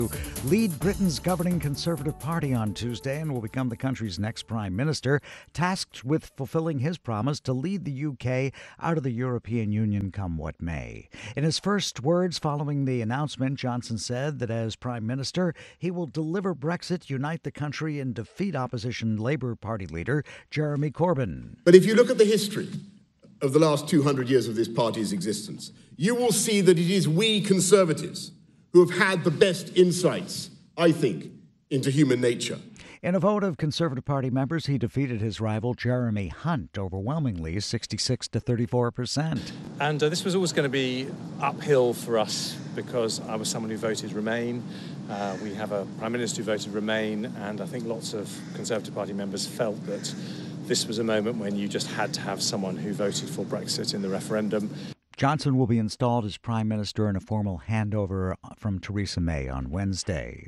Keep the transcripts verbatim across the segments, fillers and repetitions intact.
lead Britain's governing Conservative Party on Tuesday and will become the country's next prime minister, tasked with fulfilling his promise to lead the U K out of the European Union come what may. In his first words following the announcement, Johnson said that as prime minister, he will deliver Brexit, unite the country, and defeat opposition Labour Party leader Jeremy Corbyn. But if you look at the history of the last two hundred years of this party's existence, you will see that it is we Conservatives who have had the best insights, I think, into human nature. In a vote of Conservative Party members, he defeated his rival Jeremy Hunt overwhelmingly, sixty-six to thirty-four percent. And uh, this was always going to be uphill for us because I was someone who voted Remain. Uh, we have a Prime Minister who voted Remain, and I think lots of Conservative Party members felt that this was a moment when you just had to have someone who voted for Brexit in the referendum. Johnson will be installed as Prime Minister in a formal handover from Theresa May on Wednesday.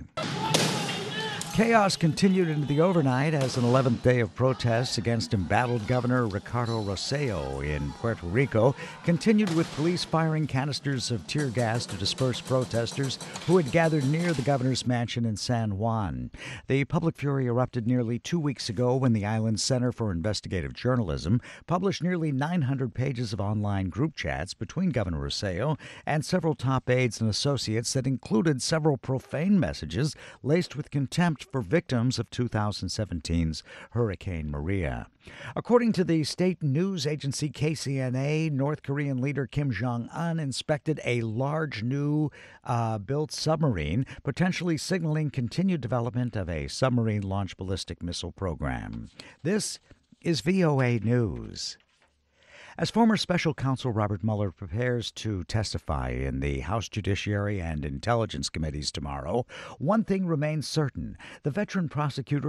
Chaos continued into the overnight as an eleventh day of protests against embattled Governor Ricardo Rossello in Puerto Rico continued, with police firing canisters of tear gas to disperse protesters who had gathered near the governor's mansion in San Juan. The public fury erupted nearly two weeks ago when the island's Center for Investigative Journalism published nearly nine hundred pages of online group chats between Governor Rossello and several top aides and associates that included several profane messages laced with contempt for victims of two thousand seventeen's Hurricane Maria. According to the state news agency K C N A, North Korean leader Kim Jong-un inspected a large new uh, built submarine, potentially signaling continued development of a submarine-launched ballistic missile program. This is V O A News. As former special counsel Robert Mueller prepares to testify in the House Judiciary and Intelligence Committees tomorrow, one thing remains certain: the veteran prosecutor